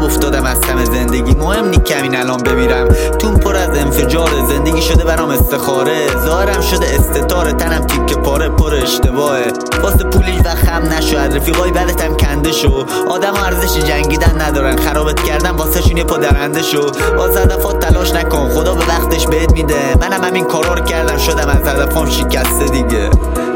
افتادم از همه زندگی، مهم نی کمین الان بمیرم. تون پر از انفجاره، زندگی شده برام استخاره، ظاهرم شده استتاره، تنم تیکه پاره پر اشتباهه. واسه پولیش و خم نشو، از رفیقای بدتم کنده شو. آدم ارزش جنگیدن ندارن، خرابت کردن واسه شون یه پا درنده شو. واسه هدفات تلاش نکن، خدا به وقتش بهت میده. منم همین کارا رو کردم، شدم از هدفام شکسته دیگه.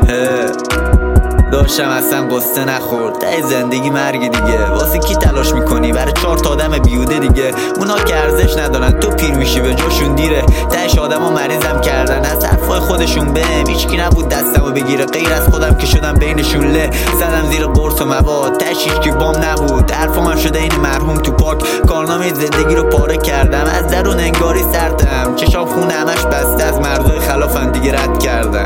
داشتم اصلا قصه نخورد، ته زندگی مرگ دیگه. واسه کی تلاش میکنی؟ برای 4 تا آدم بیوده دیگه. اونا که ارزش ندارن، تو پیر میشی به جاشون دیره. تهش آدمو مریضم کردن از حرفای خودشون بهم. هیچکی نبود دستمو بگیره غیر از خودم که شدم بینشون له. زدم زیر قرص و مواد، تهش هیچکی بام نبود. حرفم شده این مرحوم تو پاک، کارنامه زندگی رو پاره کردم. از درون انگاری سردم، چشام خون همش بسته از مرزای خلافم دیگه رد کردم.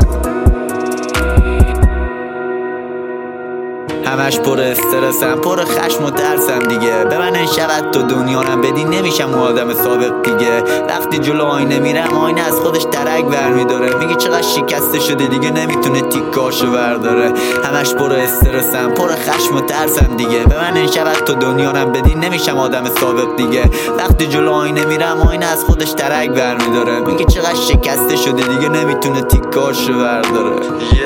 همش پر استرسم، پر خشم و ترسم دیگه. به من این شود تو دنیا رم بدی، نمیشم اون آدم سابق دیگه. وقتی جلو آینه میرم، آینه از خودش درک برمیداره. میگه چقدر شکسته شده دیگه، نمیتونه تیکاشو برداره. همش پر استرسم، پر خشم و ترسم دیگه. به من این شود تو دنیا رم بدی، نمیشم آدم سابق دیگه. وقتی جلو آینه میرم، آینه از خودش درک برمیداره. میگه چقدر شکسته شده دیگه، نمیتونه تیکاشو برداره.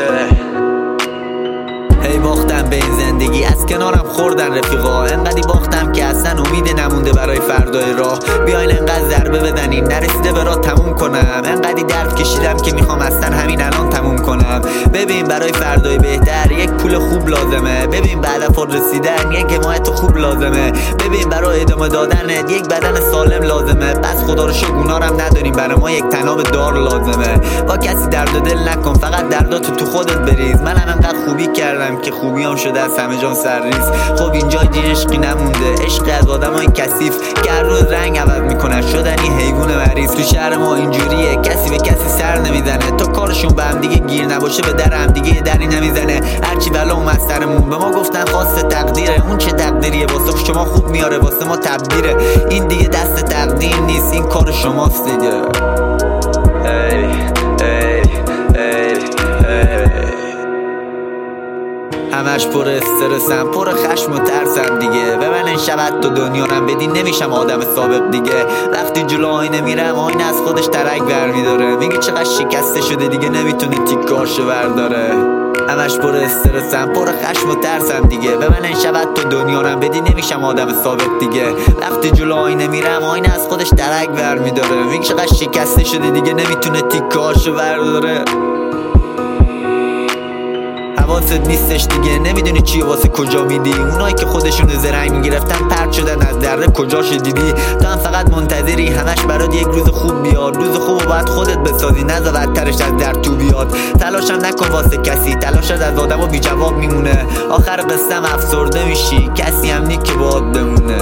هی باختم به این زندگی، از کنارم خوردن رفیقا. انقدی باختم که اصلا امید نمونده برای فردای راه. بیاین انقدر ضربه بزنیم، نرسیده به راه تموم کنم. انقدی درد کشیدم که میخوام اصلا همین الان تموم کنم. ببین برای فردای بهتر یک پول خوب لازمه. ببین بعد از رسیدن یک حمایت خوب لازمه. ببین برای ادامه دادن یک بدن سالم لازمه. بس خدا رو شکر اونا رو نداریم، برای ما یک تناب دار لازمه. با کسی درد و دل نکن، فقط درداتو تو خودت بریز. منم انقدر خوبی کردم که خوبیام شده از همه جان سرریز. خب اینجا دیگه عشقی نمونده، عشقی از آدمای کثیف که هر روز رنگ عوض میکنن، شدنی حیوان مریض. تو شهر ما اینجوریه، کسی به کسی سر نمیزنه. تا کارشون به هم دیگه گیر نباشه، به در هم دیگه دری نمیزنه. هرچی بلا اومد سرمون، به ما گفتن خواست تقدیره. اون چه تقدیریه؟ واسه شما خوب میاره، واسه ما تبدیره. این دیگه دست تقدیر نیست، این کار شماست دیگه. همش پر استرسم، پر خشم و ترسم دیگه. به من این شود تو دنیا رم بدی، نمیشم آدم سابق دیگه. وقتی جلو آینه میرم، آینه از خودش درک برمیداره. میگه چقدر شکسته شده دیگه، نمیتونه تیکاشو برداره. همش پر استرسم، پر خشم و ترسم دیگه. به من این شود تو دنیا رم بدی، نمیشم آدم سابق دیگه. وقتی جلو آینه میرم، آینه از خودش درک برمیداره. میگه چقدر شکسته شده دیگه، نمیتونه تیکاشو برداره. حواست نیستش دیگه، نمیدونی چی واسه کجا میدی. اونایی که خودشون زرنگ میگرفتن پرت شدن از دره، کجاش دیدی؟ تو هم فقط منتظری همش برات یک روز خوب بیاد. روز خوب باید خودت بسازی، نذار بدترش از در تو بیاد. تلاشم نکن واسه کسی، تلاشت از آدمو بی جواب میمونه. آخر قصه‌م افسرده میشی، کسی هم نی که باهات بمونه.